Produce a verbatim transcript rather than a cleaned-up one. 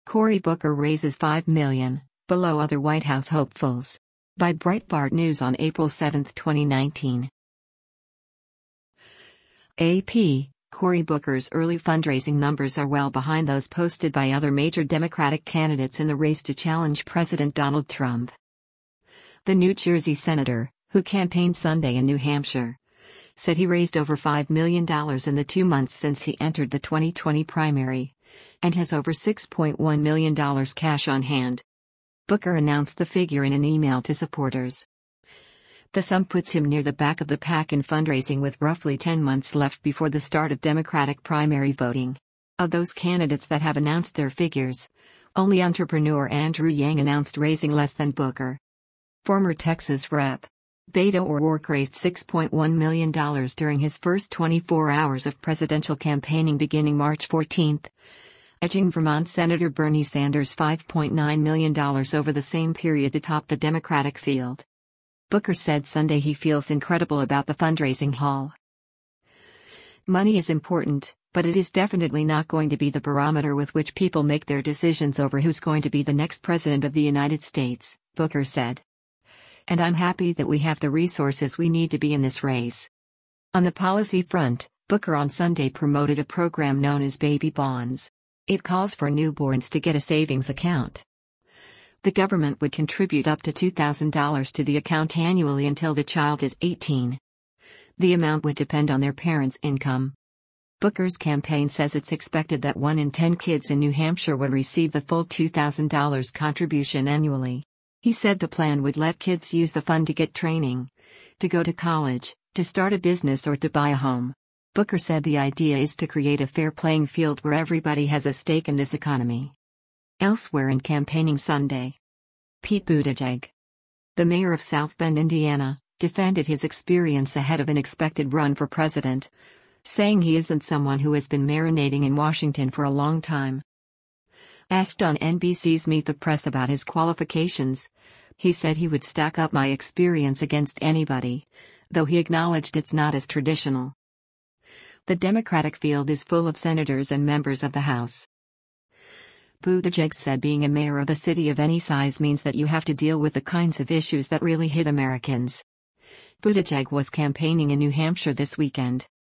Cory Booker raises five million dollars, below other White House hopefuls. By Breitbart News on April seventh, twenty nineteen. A P, Cory Booker's early fundraising numbers are well behind those posted by other major Democratic candidates in the race to challenge President Donald Trump. The New Jersey senator, who campaigned Sunday in New Hampshire, said he raised over five million dollars in the two months since he entered the twenty twenty primary, and has over six point one million dollars cash on hand. Booker announced the figure in an email to supporters. The sum puts him near the back of the pack in fundraising with roughly ten months left before the start of Democratic primary voting. Of those candidates that have announced their figures, only entrepreneur Andrew Yang announced raising less than Booker. Former Texas Rep. Beto O'Rourke raised six point one million dollars during his first twenty-four hours of presidential campaigning beginning March fourteenth, edging Vermont Senator Bernie Sanders five point nine million dollars over the same period to top the Democratic field. Booker said Sunday he feels incredible about the fundraising haul. Money is important, but it is definitely not going to be the barometer with which people make their decisions over who's going to be the next president of the United States, Booker said. And I'm happy that we have the resources we need to be in this race. On the policy front, Booker on Sunday promoted a program known as Baby Bonds. It calls for newborns to get a savings account. The government would contribute up to two thousand dollars to the account annually until the child is eighteen. The amount would depend on their parents' income. Booker's campaign says it's expected that one in ten kids in New Hampshire would receive the full two thousand dollars contribution annually. He said the plan would let kids use the fund to get training, to go to college, to start a business or to buy a home. Booker said the idea is to create a fair playing field where everybody has a stake in this economy. Elsewhere in campaigning Sunday, Pete Buttigieg, the mayor of South Bend, Indiana, defended his experience ahead of an expected run for president, saying he isn't someone who has been marinating in Washington for a long time. Asked on N B C's Meet the Press about his qualifications, he said he would stack up my experience against anybody, though he acknowledged it's not as traditional. The Democratic field is full of senators and members of the House. Buttigieg said being a mayor of a city of any size means that you have to deal with the kinds of issues that really hit Americans. Buttigieg was campaigning in New Hampshire this weekend.